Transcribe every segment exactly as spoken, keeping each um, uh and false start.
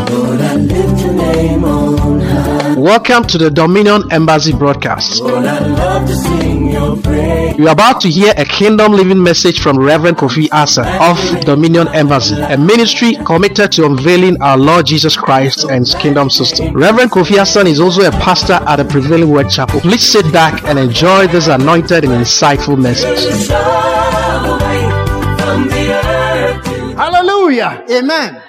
Lord, I lift your name on high. Welcome to the Dominion Embassy broadcast. Lord, I love to sing your praise. You are about to hear a kingdom living message from Reverend Kofi Asa of Dominion Embassy, a ministry committed to unveiling our Lord Jesus Christ and His kingdom system. Reverend Kofi Asa is also a pastor at the Prevailing Word Chapel. Please sit back and enjoy this anointed and insightful message. Hallelujah. Amen.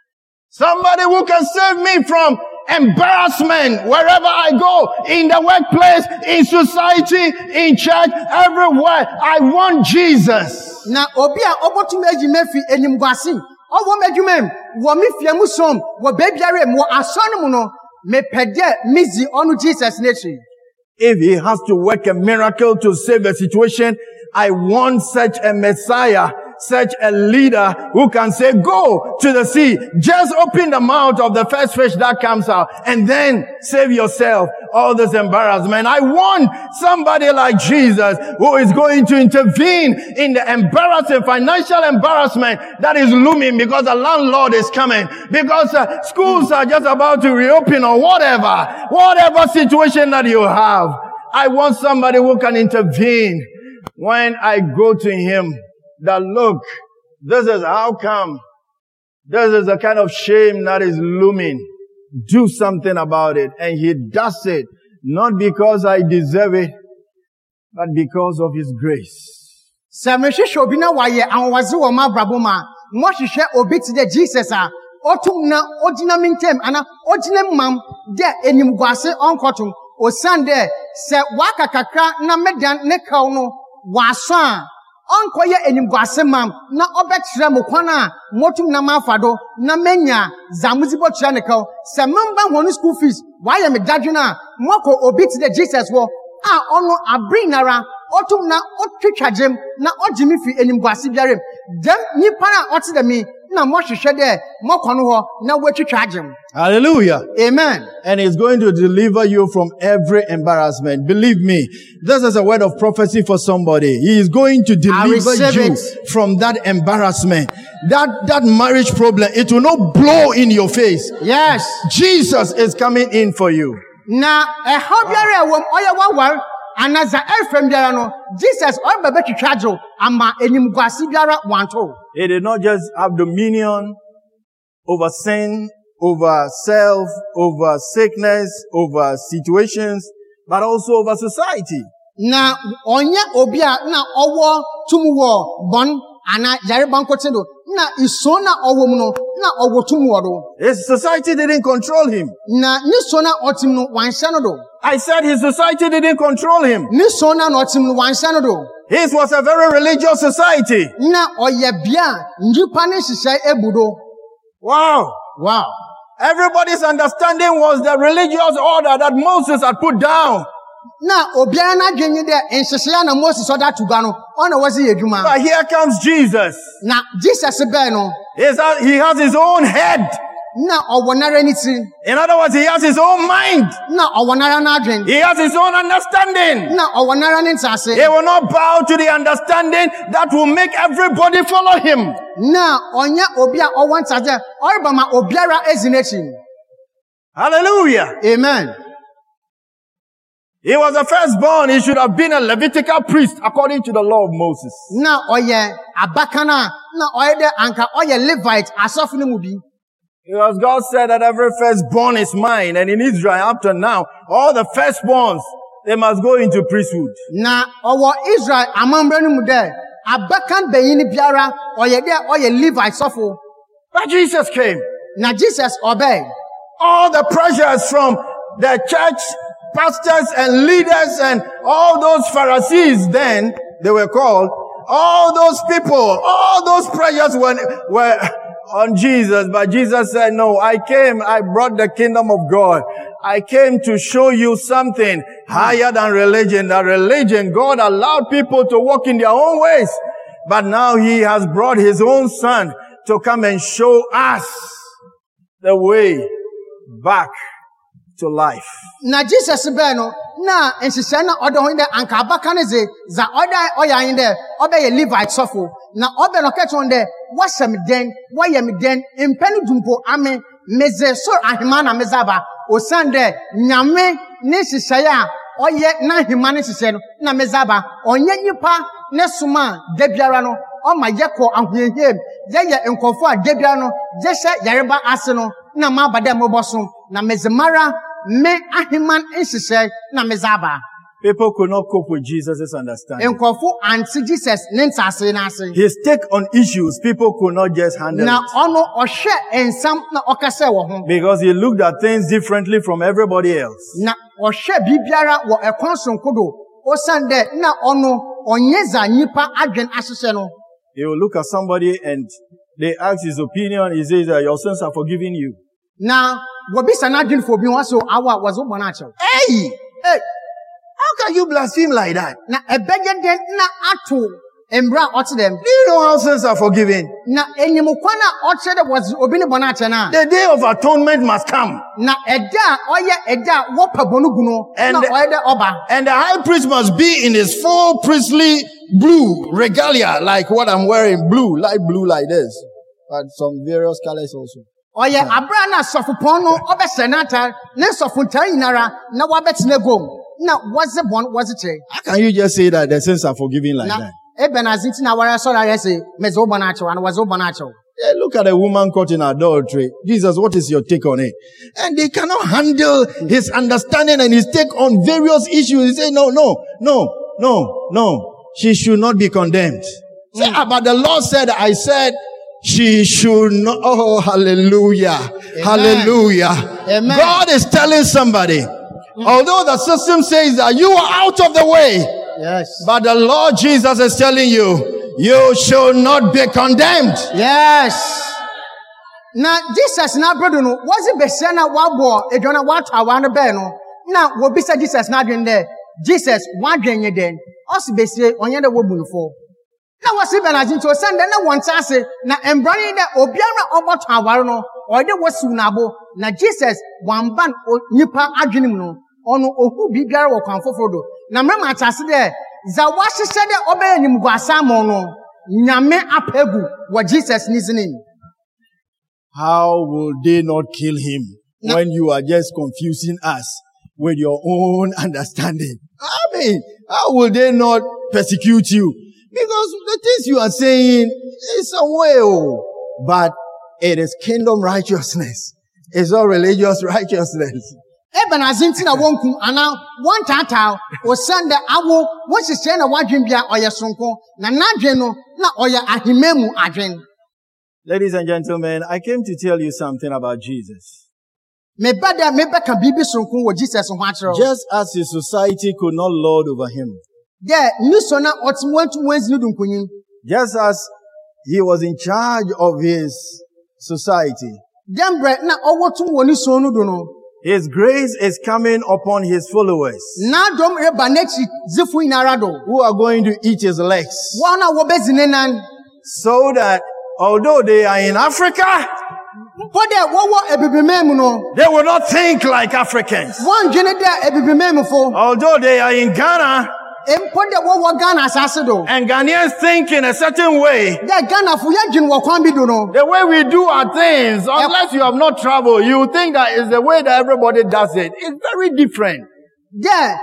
Somebody who can save me from embarrassment wherever I go, in the workplace, in society, in church, everywhere. I want Jesus. Na obi a obotum ejime fi enimguase owo medwumem wo me fiamu som wo bebiare mo asone mu no me pede mizi onu Jesus nation. If he has to work a miracle to save a situation, I want such a Messiah, such a leader who can say, go to the sea, just open the mouth of the first fish that comes out, and then save yourself all this embarrassment. I want somebody like Jesus who is going to intervene in the embarrassing, financial embarrassment that is looming because the landlord is coming, because uh, schools are just about to reopen or whatever, whatever situation that you have. I want somebody who can intervene when I go to him. That look, this is how come. This is the kind of shame that is looming. Do something about it. And he does it, not because I deserve it, but because of his grace. Sameshe shobina waye anwazi wo ma braboma. Mo hwehwe obi ti de Jesus a otum na odina mintem ana odina mam de enimguase onkotum osande se waka kakra na medan ne kaw no waso a onkoye enimguase mam na obekyere mo kwana motum na mafado na menya zamuzibo kyere ne kaw se memba honu school fees waye me dadwena moko obi ti de Jesus wo a ono abrinara otum na otwetwajem na ogimi fi enimguase biarem dem nipa na oti de mi na mo hwehwe de mo kono ho na wetwetwajem. Hallelujah. Amen. And he's going to deliver you from every embarrassment. Believe me, this is a word of prophecy for somebody. He is going to deliver you it. from that embarrassment. That, that marriage problem, it will not blow in your face. Yes. Jesus is coming in for you. Na e hobiare wom oya wawar anaza efem biara no Jesus o bebe twitwajo ama enimguase biara wanto. He did not just have dominion over sin, over self, over sickness, over situations, but also over society. Na onye obi a na owo tumuwo bon ana yare bankote do na iso na owo mu no na owo tumuwo do. His society didn't control him. Na ni so na otim no wanhye no do. I said his society didn't control him. Ni so na no otim no wanhye no do. His was a very religious society. Na oye bia njipa ne hihye ebudo. Wow. Wow. Everybody's understanding was the religious order that Moses had put down. Na obiara na dwenye de enhyehyɛ na Moses oda tuga no ona wasi edwuma. But here comes Jesus. Na Jesus be no He has, he has his own head. na owonara ni ti. In other words, he has his own mind. Na owonara na adwen. He has his own understanding. Na owonara ni ntase. He will not bow to the understanding that will make everybody follow him. Na onya obi a owo ntase oriba ma obiara ezinechi. Hallelujah. Amen. He was the firstborn. He should have been a Levitical priest according to the law of Moses. Na oye abakana na oye de anka oye Levite asofo ne mu bi. Because God said that every firstborn is mine. And in Israel up to now, all the firstborns, they must go into priesthood. Na owo Israel amambre no mu de abakan beyin biara oye de oye Levite sofo. But Jesus came. Na Jesus obey. All the pressures from the church pastors and leaders and all those Pharisees then, they were called, all those people, all those pressures were, were on Jesus. But Jesus said, no, I came, I brought the kingdom of God. I came to show you something higher than religion. That religion, God allowed people to walk in their own ways. But now he has brought his own son to come and show us the way back to life. Na Jesus be no na ensise na odo ho de anka abaka ne ze za oda oya yin de obe ye Levite sofo na obe no keton de wasem den wayem den impenu dumpo ame meze so ahima na mezaba osande nyame ne hyehyɛ a ɔyɛ na ahima ne hyehyɛ no na mezaba onye nipa ne soma da biara no ɔma yɛkɔ ahoyehiem yɛyɛ nkɔfo a da biara no yɛhyɛ yareba ase no na ma bada mobɔso na mezemara me ahima nhyehyɛ na mezaba. People could not cope with Jesus' understanding. Nkɔfo anti Jesus ne nsase na ase. His take on issues, people could not just handle na it. ɔno ɔhwɛ ensam na ɔkasɛ wɔ ho. Because he looked at things differently from everybody else. Na ɔhwɛ bibiara wɔ ɛkwan sonko do. Osande na ɔno ɔnyeza nipa adwen ahyehyɛ no. He will look at somebody and they ask his opinion. He says that your sins are forgiven you. Na wobisa na adwen fo bi ho so awa was wo na akyɛw. Hey! Hey! How can you blaspheme like that? Na ɛbɛgye den na ato embra ɔte dem. Do you know how sins are forgiven? Na enyimukwa na ɔkyerɛ de was obi ne bɔna akyɛ na. The day of atonement must come. Na ɛda ɔyɛ ɛda wɔpa bɔnu gu no na ɔyɛ de ɔba. And the high priest must be in his full priestly blue regalia, like what I'm wearing, blue, light blue like this. But some various colors also. Oye abra na sofopon no obese na tar ne sofontan yinara na wabetene gom na was the bon was it. How can you just say that the sins are forgiven like na, that? E benaziti na wara so na say mezo bonacho and was bonacho. Yeah, look at a woman caught in adultery. Jesus, what is your take on it? And they cannot handle his understanding and his take on various issues. He say, no, no, no, no, no. She should not be condemned. Mm. Say, ah, but the Lord said, I said, she should not. Oh, hallelujah. Amen. Hallelujah. Amen. God is telling somebody, mm. although the system says that you are out of the way, yes, but the Lord Jesus is telling you, you should not be condemned. Yes. Now, Jesus na brother no, was it bese na wabo, e jona wat awan be no. Na wo bisa Jesus na dwen there. Jesus wadwen ye den. Os bese onye de wo bunfo. Na wasi benazin to send na won ase na embrani de obiara oboto aware no o de wasu na abo na Jesus wan ban nipa adwenim no ono ohu bibiara wo kwan foforo do na mrema atase de za wahyehyɛ de obe anim guasa mo no nyame apegu wo Jesus nizinin. How will they not kill him no. when you are just confusing us with your own understanding? I mean, how will they not persecute you? Because the things you are saying is some way, oh, but it is kingdom righteousness. It's not religious righteousness. Eben azintina wonku ana one tata o send awo what is saying na wadwen bia oye sonko na nadwen no na oye ahimemu adwen. Ladies and gentlemen, I came to tell you something about Jesus. Me bada me beka bibi sonko wo Jesus ho akero. Just as his society could not lord over him. Yeah, nisona otimwantu wenzi nudu nkunyin. Just as he was in charge of his society. Dembre na owotu woni so nudu no. His grace is coming upon his followers. Na dom e banechi zifu inarado. Who are going to eat his legs. Wana wo bezinenan. So that although they are in Africa, they will not think like Africans. Although they are in Ghana, and Ghanaians think in a certain way, the way we do our things, unless you have not traveled, you think that is the way that everybody does it. It's very different. Yeah,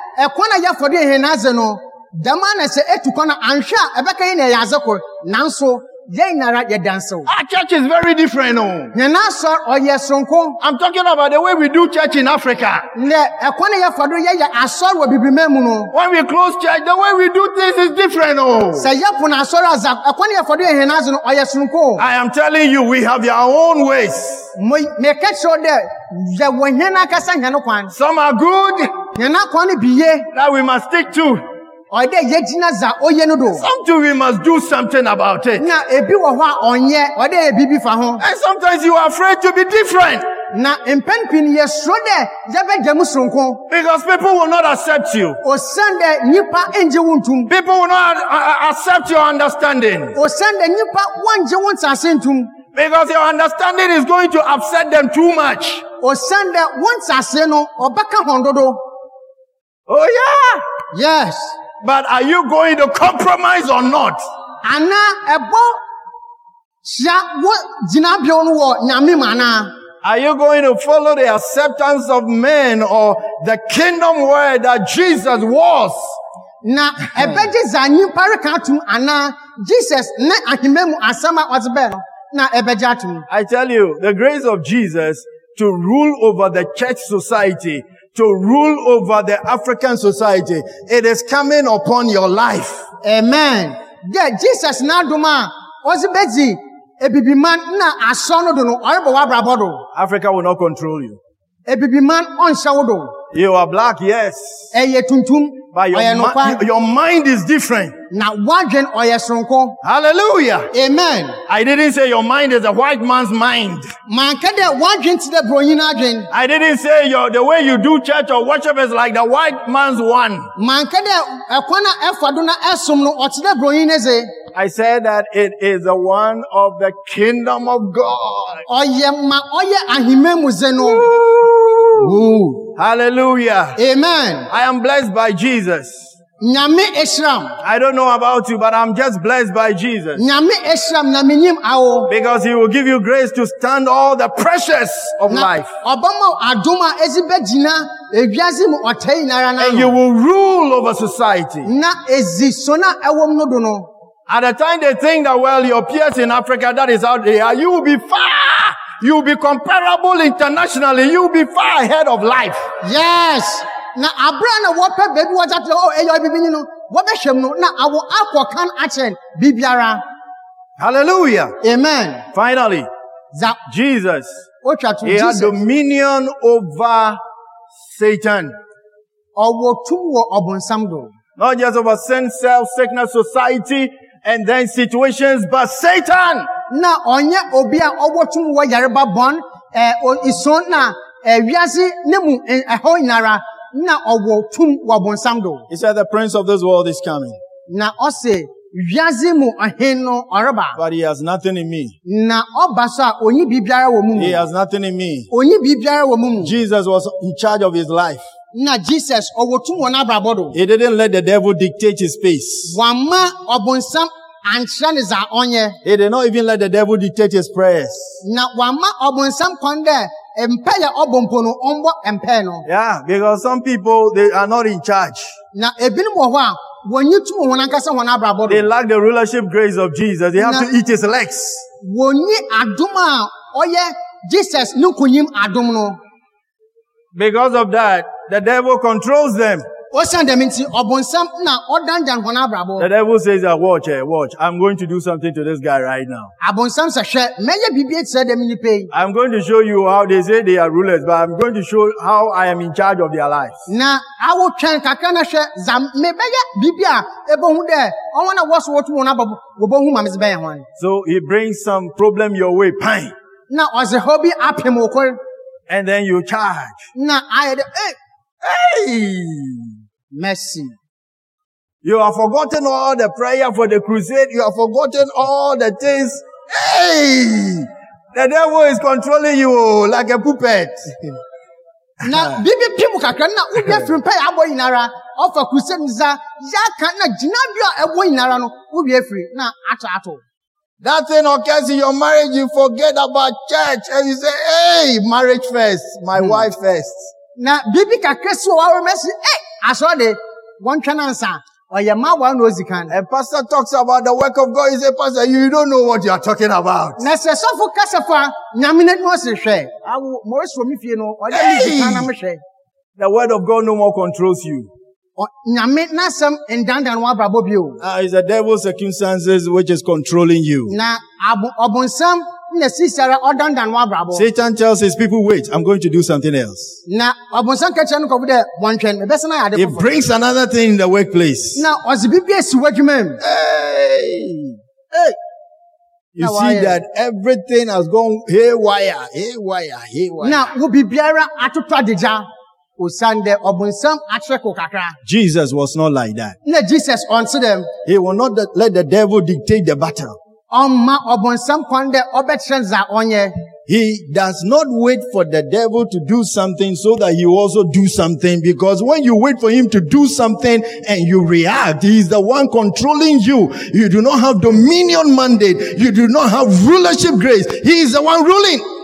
our church is very different. No. I'm talking about the way we do church in Africa. When we close church, the way we do things is different. No. I am telling you, we have our own ways. Some are good that we must stick to. Sometimes we must do something about it. And sometimes you are afraid to be different. Because people will not accept you. People will not uh, accept your understanding. Because your understanding is going to upset them too much. Oh yeah. Yes. But are you going to compromise or not? Are you going to follow the acceptance of men or the kingdom word that Jesus was? Na ebeje zanyi parika atum ana Jesus na ahimemu asama ozebe no na ebeje atum. I tell you, the grace of Jesus to rule over the church society, to rule over the African society, it is coming upon your life. Amen. Yeah, Jesus na duma ozebezi ebibiman na asono do no orebo wa brabodo. Africa will not control you. Ebibiman onshawodo. You are black, yes. Eye tuntum. But your, mi- your mind is different. Na wajen oye sonko. Hallelujah. Amen. I didn't say your mind is a white man's mind. Man kede wajen ti de bronyina adwen. I didn't say your the way you do church or worship is like the white man's one. Man kede ekwana efado na esum no oti de bronyina ze. I said that it is the one of the kingdom of God. Oye ma oye ahimemu ze no. Ooh. Hallelujah. Amen. I am blessed by Jesus. Nyame esram. I don't know about you, but I'm just blessed by Jesus. Nyame esram na minim awo. Because he will give you grace to stand all the pressures of life. Obama adoma ezibe jina ewiase mu otei nara na. And you will rule over society. Na ezi sona ewom no do no. At the time they think that, well, your peers in Africa, that is out there, you will be far. You will be comparable internationally. You will be far ahead of life. Yes. Na abra na wope baby was at oh eyo bibini no. Wo be hwem no na awo akwokan achen bibiara. Hallelujah. Amen. Finally, Za Jesus, otwa to he had Jesus. dominion over Satan. Owo tum wo obonsam do. Not just over sin, self, sickness, society, and then situations, but Satan. Na onye obi a owo tum wo yareba bon eh ison na eh wiase nemu eho inara na owo tum wo bonsam do. He said the prince of this world is coming. Na ose wiase mu ahen no oreba. But he has nothing in me. Na obasa onyi bibiara wo mu. He has nothing in me. Onyi bibiara wo mu. Jesus was in charge of his life. Na Jesus owo tum wo na brabodo. He didn't let the devil dictate his pace. Wama obonsam antra ne za onye. He did not even let the devil dictate his prayers. Na wama obonsam konde empe ya obompo no ombo empe no. Yeah, because some people, they are not in charge. Na ebinum wo ho a wonyi tum wo nankasa wo na brabodo. They lack the rulership grace of Jesus. They have Na- to eat his legs. Wonyi adom a oye Jesus ne kunyim adom no. Because of that, the devil controls them. Osan dem nti obonsam na odanjan ho na brabo. The devil says, that, watch, eh, watch. I'm going to do something to this guy right now. Abonsam se hwe meye bibie tse dem ni pay. I'm going to show you how they say they are rulers, but I'm going to show how I am in charge of their lives. Na awo twen kakra na hwe zam me beye bibia ebohu de onwo na woso wotu wo na babo wo bohu ma me ze beye ho. So he brings some problem your way, pain, Na oze hobi apem okor and then you charge. na aye de eh Hey! mercy. You have forgotten all the prayer for the crusade. You have forgotten all the things. Hey! The devil is controlling you like a puppet. Na bibi pimu kakra na ubia firi pay abo inara ofa crusade za ya kan na jinabia ebo inara no ubia firi na ato ato. That thing occurs in your marriage, you forget about church and you say, hey, marriage first, my wife first. Na bibi kakra so wa mercy eh aso de won twa na nsa oye ma wa no zikan. And pastor talks about the work of God. He says, pastor, you don't know what you are talking about. Na se sofo kasafa nyame ne no se hwe awo mo so mi fie no oye mi zikan na me hwe. The word of God no more controls you. Nyame na sam endandan wa brabo bio. Uh, it's the devil's circumstances which is controlling you. Na abu obonsam na sisara odandan wa brabo. Satan tells his people, wait, I'm going to do something else. Na obonsam ka che no ko de wontwen me besa na ade He ko. brings another thing in the workplace. Na ozibibi esi wadwuma. Hey! Hey. You Na see why? that everything has gone haywire, haywire, haywire. Na wo bibiara atoto adeja. Osande obonsam atreko kakra. Jesus was not like that. Na Jesus onto them. He will not let the devil dictate the battle. Omma obonsam kwande obetrenza onye. He does not wait for the devil to do something so that he also do something, because when you wait for him to do something and you react, he is the one controlling you. You do not have dominion mandate. You do not have rulership grace. He is the one ruling.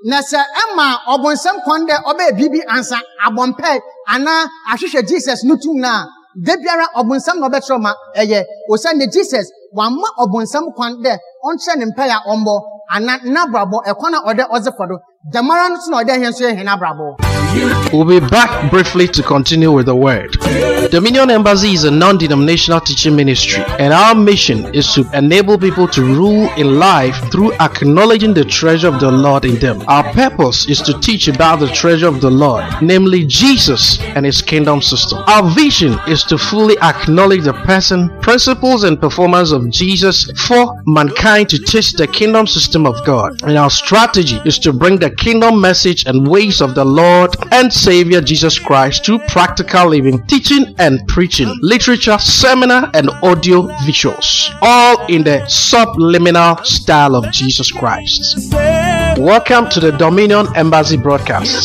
Na se ema obonsam kwande obe bibi ansa abompe ana ahwehwe Jesus nutum na de biara obonsam no betro ma eye osane Jesus wamma obonsam kwande onche ne mpa ya ombo ana nabrabo ekwana ode ozefodo damara no no ode henso ye nabrabo. We'll be back briefly to continue with the word. Dominion Embassy is a non-denominational teaching ministry, and our mission is to enable people to rule in life through acknowledging the treasure of the Lord in them. Our purpose is to teach about the treasure of the Lord, namely Jesus and His kingdom system. Our vision is to fully acknowledge the person, principles, and performance of Jesus for mankind to taste the kingdom system of God. And our strategy is to bring the kingdom message and ways of the Lord and Savior Jesus Christ to practical living, teaching and preaching, literature, seminar, and audio visuals, all in the subliminal style of Jesus Christ. Welcome to the Dominion Embassy broadcast.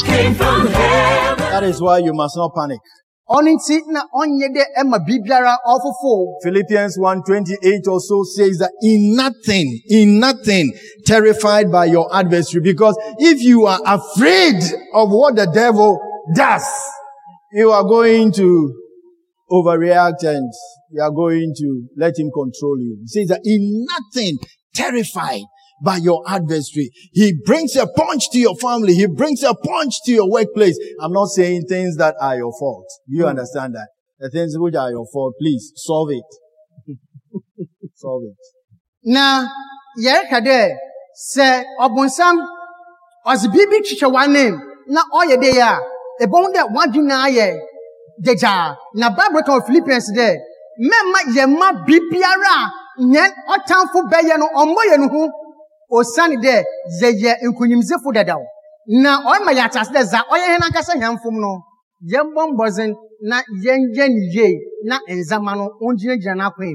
That is why you must not panic. Oninti na onye de ema bibiara ofofo. Philippians one twenty-eight also says that in nothing, in nothing, terrified by your adversary. Because if you are afraid of what the devil does, you are going to overreact and you are going to let him control you. He says that in nothing, terrified by your adversary. He brings a punch to your family. He brings a punch to your workplace. I'm not saying things that are your fault. Do you mm. understand that? The things which are your fault, please solve it. Solve it. Na, yereka de, se obonsam, os bibi chiche wane, na oye de ya, e bon de wadina ye, deja, na Bible kan Philippians de, memma ye ma bibiara, nyen otanfo beye no, ombo ye no hu, osani de zeye nkunyimzefo dadaw na oyma yatas de za oye hena kasa nyamfom no yembombozen na yenje niye na enzama no onjinejina na kwen.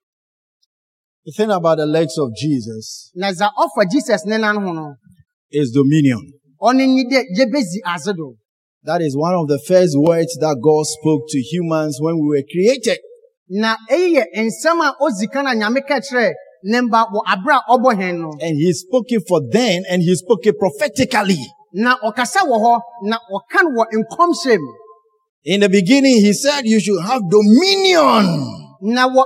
The thing about the legs of Jesus na za offer Jesus ne nan ho no is dominion. Oni ni de yebezi azedo. That is one of the first words that God spoke to humans when we were created. Na eye ensama ozikana nyame ka kire and he spoke it for them, and he spoke it prophetically. In the beginning, he said you should have dominion.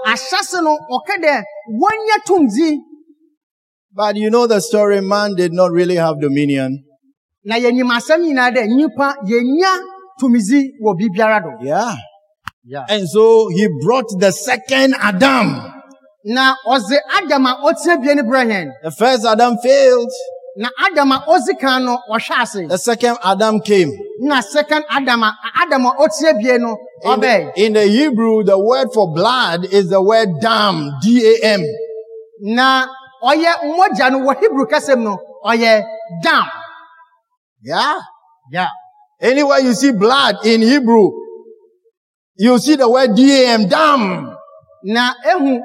But you know the story, man did not really have dominion. Yeah. Yeah. And so he brought the second Adam. Na oze Adama otie biene brahen. The first Adam failed. Na Adama ozika no ohwase. The second Adam came. Na second Adama Adama otie biene obey. In the Hebrew, the word for blood is the word dam, D A M. Na oye moja no wo Hebrew kasem no oye dam. Yeah. Yeah. Anywhere you see blood in Hebrew, you see the word D A M, dam. Na ehu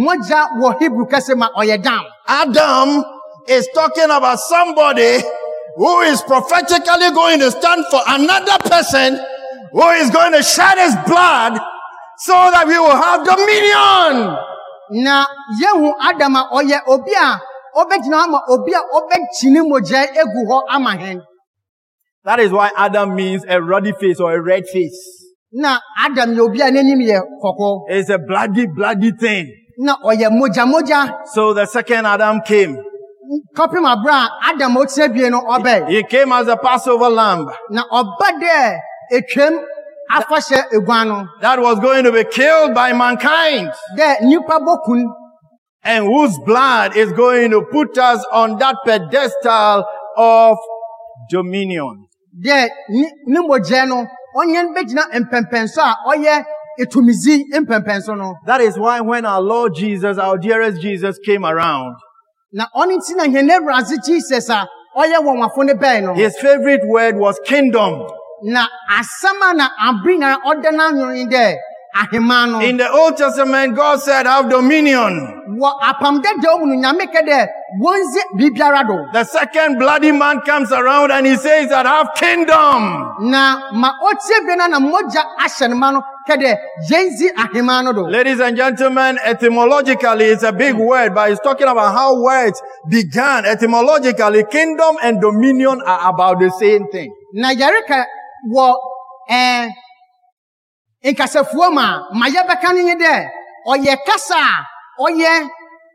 Adam is talking about somebody who is prophetically going to stand for another person who is going to shed his blood so that we will have dominion. Na yehu Adama oye obia obejina ama obia obechini moja egu ho amahen. That is why Adam means a ruddy face or a red face. Na Adam yobia nenim ye koko. It's a bloody bloody thing. Na oye moja moja. So the second Adam came. Copy my bra Adam otie no obey. He came as a Passover lamb. Na obade etwem afashe eguano. That was going to be killed by mankind. De nipa bokun. And whose blood is going to put us on that pedestal of dominion. De ni moja no onyen bejina empempenso a oye. That is why when our Lord Jesus, our dearest Jesus, came around, his favorite word was kingdom. In the Old Testament, God said, have dominion. The second bloody man comes around and he says that have kingdom. kede yenzi ahema no do. Ladies and gentlemen, etymologically it's a big word, but it's talking about how words began. Etymologically, kingdom and dominion are about the same thing. Na yareka wo eh inkasafuo ma mayebeka no de oye kasa oye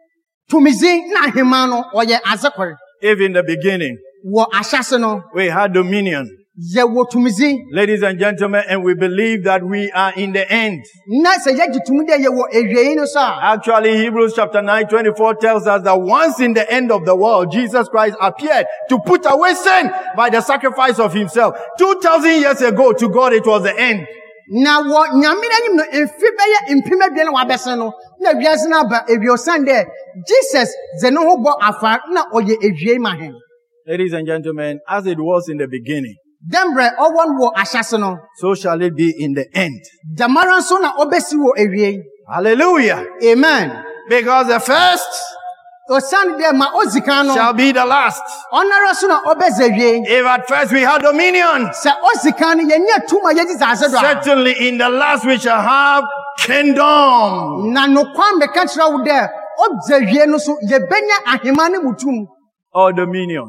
tumizi na ahema no oye azekore. If in the beginning Wo ahyase no we had dominion, ye wo tumizi. ladies and gentlemen, and we believe that we are in the end. Na se ye gitumi de ye wo ewiei no sa. Actually, Hebrews chapter nine twenty-four tells us that once in the end of the world, Jesus Christ appeared to put away sin by the sacrifice of himself. Two thousand years ago, to God, it was the end. Na wo nyame anyim no emfi beye empima bia na wabese no na wiase na ba ewiosan de Jesus ze no ho bo afa na oye ewiei ma hen. Ladies and gentlemen, as it was in the beginning, Dembre owon wo ahyase no so shall it be in the end. damara so na obesi wo ewiei. Hallelujah. Amen. Because the first Osan de ma ozikan no shall be the last. onara so na obeze ewiei. If at first we had dominion, Se ozikan ye nya tuma ye dizase do. certainly in the last we shall have kingdom. Na no kwa me ka kira wo de obze ewiei no so ye benya ahema ne mutum Or dominion.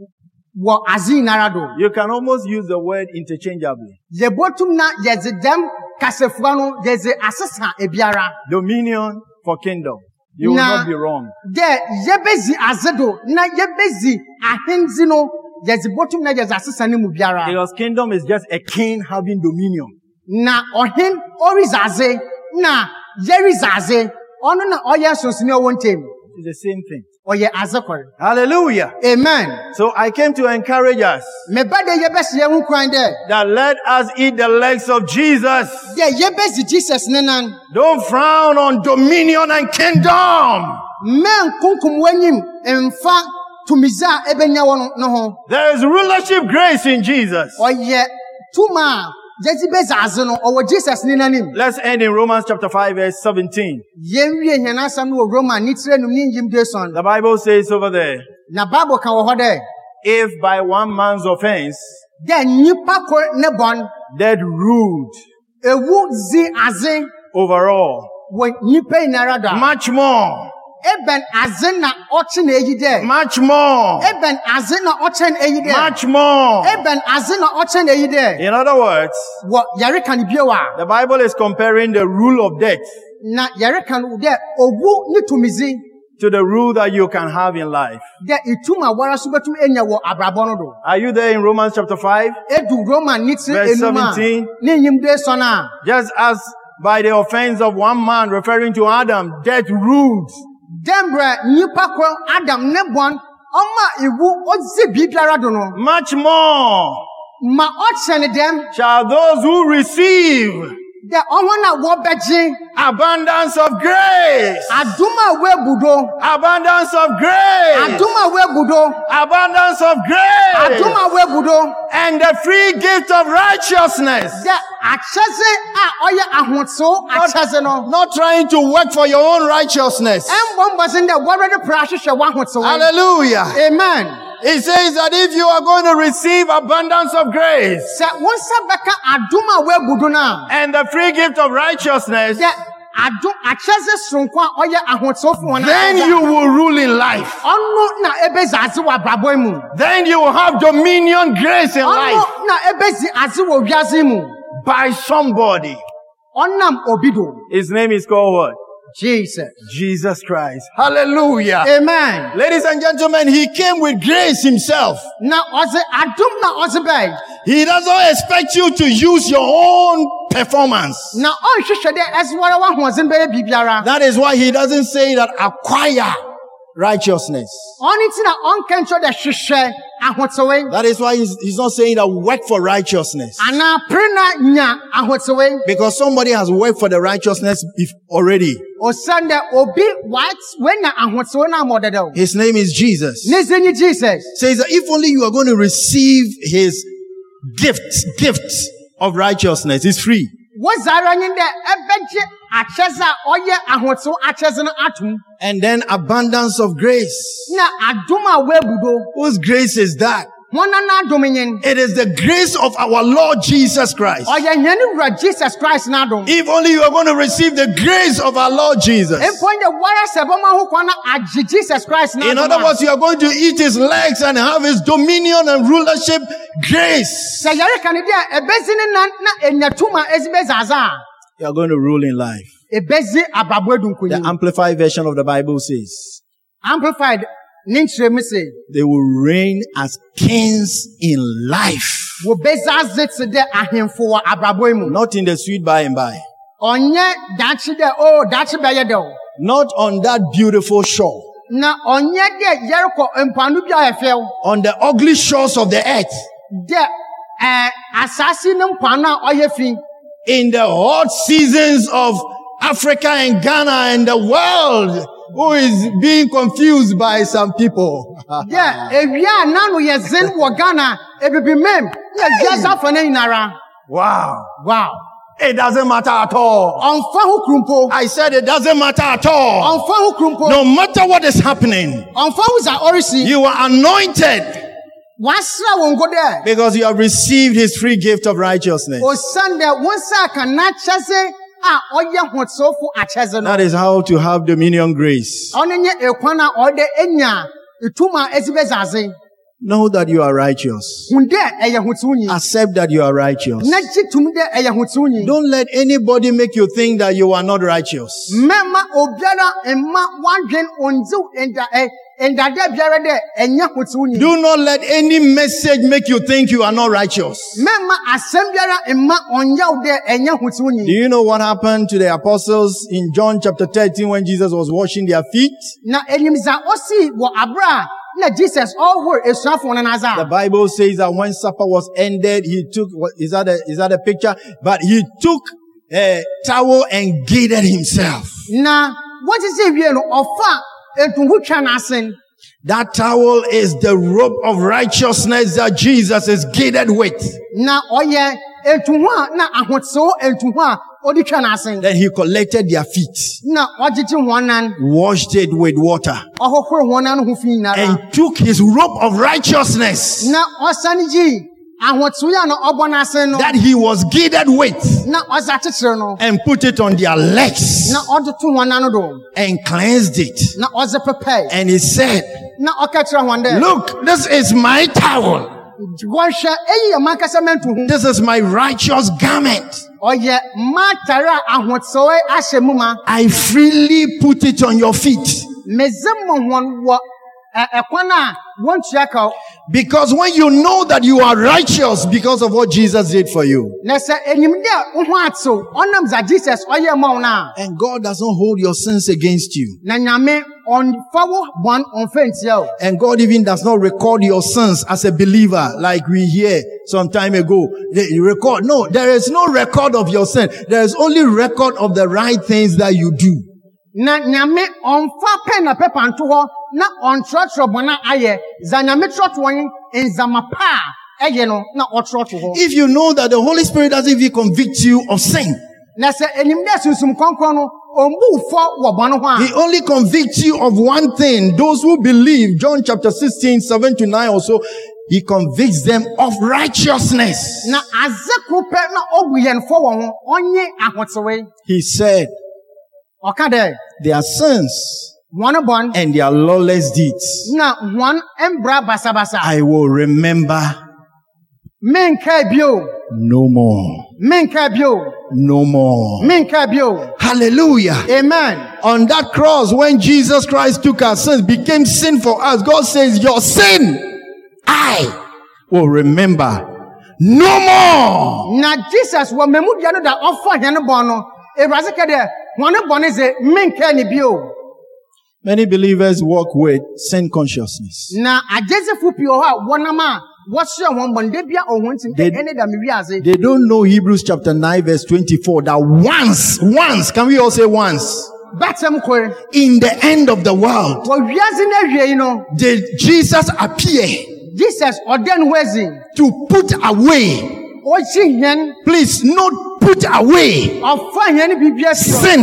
wo azi narado. You can almost use the word interchangeably. Ye botum na ye zedem kasefua no ye ze asesa ebiara. Dominion for kingdom. You will Na- not be wrong. De yebezi azedo na yebezi ahenzi no ye ze botum na ye ze asesa ne mu biara. Because kingdom is just a king having dominion. Na ohen orizaze na yerizaze ono na oye sonsini owontem. It's the same thing. Oye azekore. Hallelujah. Amen. So I came to encourage us Me bade yebesi ye hu kwan de. that let us eat the legs of Jesus. De yebezi Jesus nenan. Don't frown on dominion and kingdom. Men kunkum wanyim emfa tumiza ebenya wono no ho. There is rulership grace in Jesus. Oye tuma jezi bezaze no owo Jesus ni nanim. Let's end in Romans chapter five verse seventeen. Yenwie hena asam no Roman ni tire num ni njim de son. The Bible says over there, Na Bible kan wo ho de. if by one man's offense De nipa ko ne bon death ruled ewu zi aze over all, wo nipa inara da. much more, Eben aze na oche na eyi de. much more, Eben aze na oche na eyi de. much more. Eben aze na oche na eyi de. In other words, Wo yare kan biewa. the Bible is comparing the rule of death Na yare kan de owu ni tumizi. to the rule that you can have in life. De ituma wara so betum enya wo abrabọ no do. Are you there in Romans chapter five? Edu Roman ni tire Verse enuma. seventeen. Ni nyim de so na. Just as by the offense of one man, referring to Adam, death ruled. Dembre nipa ko Adam ne bon oma iwu ozi bibiara do no. Much more Ma oche ne dem shall those who receive de omo na wo beji abundance of grace, aduma we budo. abundance of grace, Aduma we budo. abundance of grace, Aduma we budo. and the free gift of righteousness. De acheze a oye ahotso acheze no. Not trying to work for your own righteousness. Embo mbosin de wo ready prahwehwe wo ahotso. Hallelujah. Amen. It says that if you are going to receive abundance of grace Se wonsa beka aduma we budo na. and the free gift of righteousness, De adu acheze sonko a oye ahotsofo na. then you will rule in life. Ono na ebezazi wa brabo mu. Then you will have dominion grace in life Ono na ebezi azi wo wiase mu. by somebody. Onam obido. His name is called what? Jesus. Jesus Christ. Hallelujah. Amen. Ladies and gentlemen, he came with grace himself. Na oze adum na oze bay. He doesn't expect you to use your own performance. Na on hwehwe de eswara wa hozen be bibiara. That is why he doesn't say that acquire righteousness. Oni ti na on kencho de hwehwe ahotsewe. That is why he's, he's not saying that work for righteousness. Ana prena nya ahotsewe. Because somebody has worked for the righteousness if already. Osande obi what when na ahotsewe na modede. His name is Jesus. Nezeni Jesus. Says that if only you are going to receive his gifts, gifts of righteousness, it's free. Wozara nyinde ebeje acheza oye ahotsewe acheze no atum. And then abundance of grace. Na aduma we budo. Whose grace is that? It is the grace of our Lord Jesus Christ. Jesus Christ. If only you are going to receive the grace of our Lord Jesus. In other words, you are going to eat his legs and have his dominion and rulership grace. You are going to rule in life. The Amplified version of the Bible says, Amplified, they will reign as kings in life. Not in the sweet by and by. Not on that beautiful shore. On the ugly shores of the earth. In the hot seasons of Africa and Ghana and the world, who is being confused by some people. Yeah, wow. Wow. It doesn't matter at all. I said it doesn't matter at all. No matter what is happening, you are anointed because you have received his free gift of righteousness. That is how to have dominion grace. Know that you are righteous. Accept that you are righteous. Don't let anybody make you think that you are not righteous. Do not let any message make you think you are not righteous. Do you know what happened to the apostles in John chapter thirteen when Jesus was washing their feet? The Bible says that when supper was ended, he took, is that a, is that a picture? But he took a towel and girded himself. Now, what is it? That towel is the robe of righteousness that Jesus is girded with. Then he collected their feet, washed it with water, and took his robe of righteousness that he was girded with, and put it on their legs, and cleansed it. And he said, look, this is my towel. This is my righteous garment. I freely put it on your feet. Because when you know that you are righteous because of what Jesus did for you, and God doesn't hold your sins against you, and God even does not record your sins as a believer, like we hear some time ago. They record. No, there is no record of your sin. There is only record of the right things that you do. Na nyame onfa pen na pepa nto ho na ontrotro bona aye za nyame trotro yin enzama pa eye no na otrotro ho. If you know that the Holy Spirit doesn't even convict you of sin, na se enim de sunsum konkon no ombu fo wo bono ho a, he only convicts you of one thing. Those who believe, John chapter sixteen, seven to nine also, he convicts them of righteousness. Na azekro pe na obuyen fo wo ho onye ahotsewe. He said, okay, their sins and their lawless deeds I will remember no more. No more. Hallelujah. Amen. On that cross, when Jesus Christ took our sins, became sin for us, God says, your sin I will remember no more. Now Jesus will remember that offer him bono. Many believers walk with sin consciousness. They, they don't know Hebrews chapter nine verse twenty-four that once, once, can we all say once? In the end of the world, did Jesus appear Jesus to put away, please not put away sin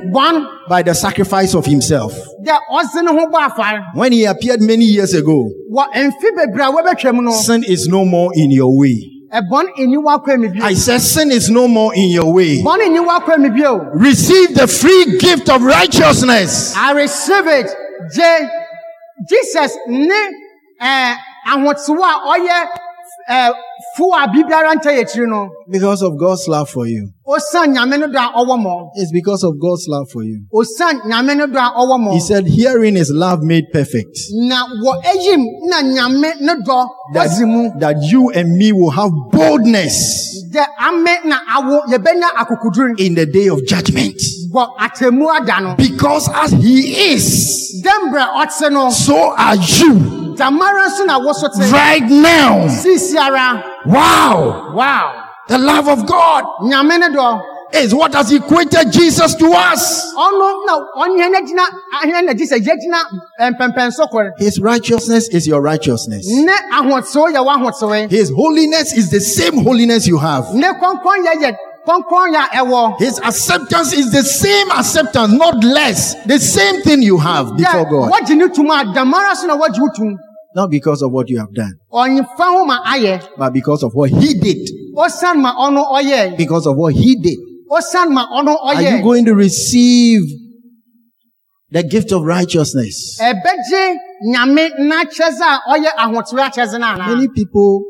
One. By the sacrifice of himself. The ɔse ne ho bɔ afare. When he appeared many years ago, Wɔ mfe bebree a wɔbɛtwam no. sin is no more in your way. Ɛbɔn eni wakɔ mi bio. I said sin is no more in your way. Bɔn eni wakɔ mi bio. Receive the free gift of righteousness. I receive it. Je Jesus ne eh ahotsewa a ɔyɛ eh fu a bibiara nta yɛkyiri no. Because of God's love for you. Osan nyame no do a ɔwɔ mo. It's because of God's love for you. Osan nyame no do a ɔwɔ mo. He said, herein is love made perfect. Na wɔ eyim na nyame no do wazimu. That, that you and me will have boldness De ame na awo yebenya akukuduru. in the day of judgment. Wɔ atemu ada no. Because as he is, Dembre ɔtse no. so are you Damara nso na wo so te. right now. Sisiara. Wow. Wow. The love of God Nyame no do. is what has equated Jesus to us. Ɔno na ɔnyɛ na gyina ahene na Jesus gyina mpɛmpɛn so kɔre. His righteousness is your righteousness. Ne ahotsew yɛ w'ahotsew. His holiness is the same holiness you have. Ne kɔnkɔn yɛ yɛ kɔnkɔn yɛ ɛwɔ. His acceptance is the same acceptance, not less. The same thing you have before God. Wɔgye ne tum a damara so na wɔgye wo tum. Not because of what you have done, Ɔnyefa ho ma ayɛ. but because of what he did. Ɔsan ma ɔno ɔyɛ. Because of what he did. Osan ma ɔno Are you ɔyɛ. going to receive the gift of righteousness? Ɛbɛgye nyame n'akyɛdze a ɔyɛ ahotsew akyɛdze no ana. Many people,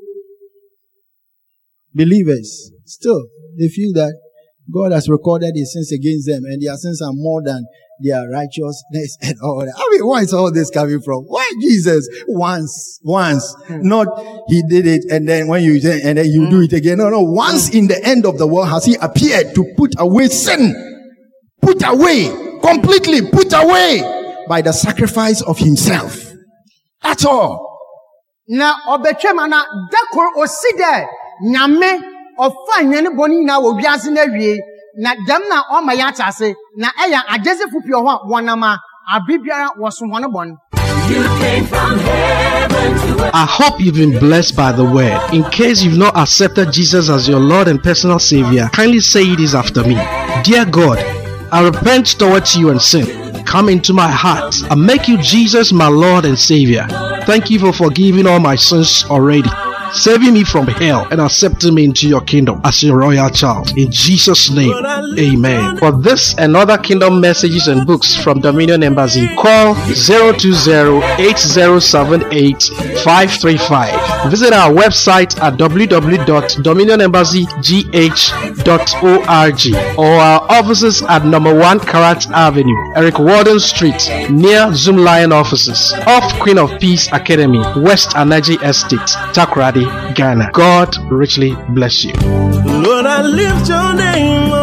believers, still, they feel that God has recorded his sins against them and their sins are more than their righteousness and all that. I mean, where is all this coming from? Why Jesus? Once, once, hmm. not he did it and then when you, and then you hmm. do it again. No, no. Once hmm. in the end of the world has he appeared to put away sin. Put away, completely put away by the sacrifice of himself. That's all. Na obetwem ana dakor osi de nyame ofa nyane boni na wo wiase na wie na dem na o ma ya tase na eya agese fupi ho a wonama abibiara woso hono bon. I hope you've been blessed by the word. In case you've not accepted Jesus as your Lord and personal Savior, kindly say this after me. Dear God, I repent towards you and sin. Come into my heart and make you Jesus my Lord and Savior. Thank you for forgiving all my sins already, saving me from hell and accepting me into your kingdom as your royal child. In Jesus' name, amen. For this and other kingdom messages and books from Dominion Embassy, call zero two zero, eight zero seven eight, five three five. Visit our website at w w w dot dominion embassy g h dot org or our offices at number one Karat Avenue, Eric Warden Street, near Zoom Lion offices, off Queen of Peace Academy, West Anaji Estate, Takoradi, Ghana. God richly bless you. Lord, I lift your name.